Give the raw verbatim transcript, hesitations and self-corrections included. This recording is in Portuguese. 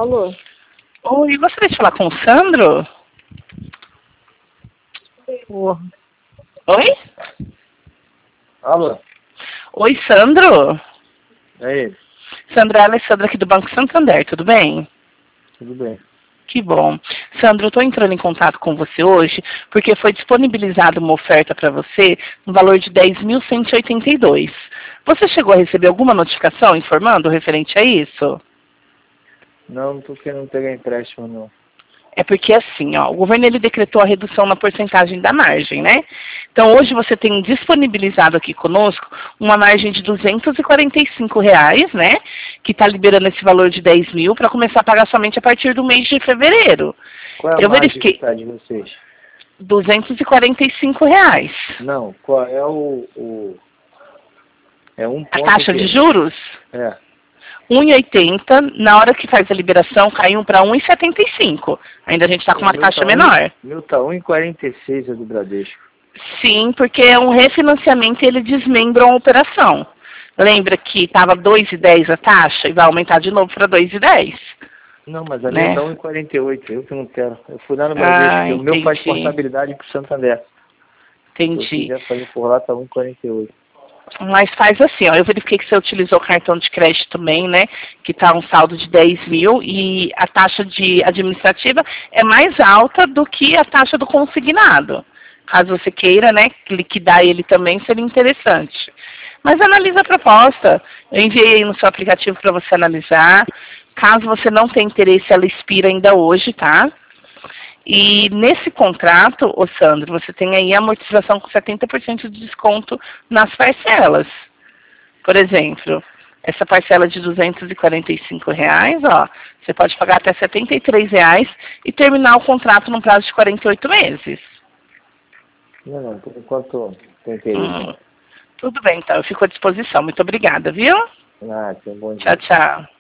Alô? Oi, gostaria de falar com o Sandro? Porra. Oi? Alô? Oi, Sandro? É ele? Sandro, é a Alessandra aqui do Banco Santander, tudo bem? Tudo bem. Que bom. Sandro, eu estou entrando em contato com você hoje porque foi disponibilizada uma oferta para você no valor de dez mil cento e oitenta e dois. Você chegou a receber alguma notificação informando referente a isso? Não, não tô querendo pegar empréstimo, não. É porque assim, ó, o governo ele decretou a redução na porcentagem da margem, né? Então hoje você tem disponibilizado aqui conosco uma margem de duzentos e quarenta e cinco reais, né? Que está liberando esse valor de dez mil para começar a pagar somente a partir do mês de fevereiro. Qual é a Eu margem verifiquei que tá de vocês? duzentos e quarenta e cinco reais. Não, qual é o... o... É um A ponto taxa que... de juros, É. um vírgula oitenta, na hora que faz a liberação caiu para um vírgula setenta e cinco. Ainda a gente está com O uma meu taxa tá menor. um, meu tá um vírgula quarenta e seis é do Bradesco. Sim, porque é um refinanciamento e ele desmembra a operação. Lembra que estava dois vírgula dez a taxa e vai aumentar de novo para dois vírgula dez, Não, mas a minha né? tá um vírgula quarenta e oito, eu que não quero. Eu fui lá no Bradesco, Ah, porque o meu faz entendi. portabilidade pro Santander. Se eu Entendi. quiser fazer por lá, tá um vírgula quarenta e oito. Mas faz assim, ó, eu verifiquei que você utilizou o cartão de crédito também, né? Que está um saldo de dez mil e a taxa de administrativa é mais alta do que a taxa do consignado. Caso você queira, né, liquidar ele também, seria interessante. Mas analisa a proposta. Eu enviei aí no seu aplicativo para você analisar. Caso você não tenha interesse, ela expira ainda hoje, tá? E nesse contrato, ô Sandro, você tem aí a amortização com setenta por cento de desconto nas parcelas. Por exemplo, essa parcela de duzentos e quarenta e cinco reais, ó, você pode pagar até setenta e três reais e terminar o contrato no prazo de quarenta e oito meses. Não, não, por enquanto tem interesse, Hum, não. tudo bem, então, eu fico à disposição. Muito obrigada, viu? Ah, tem um bom Tchau, dia. tchau.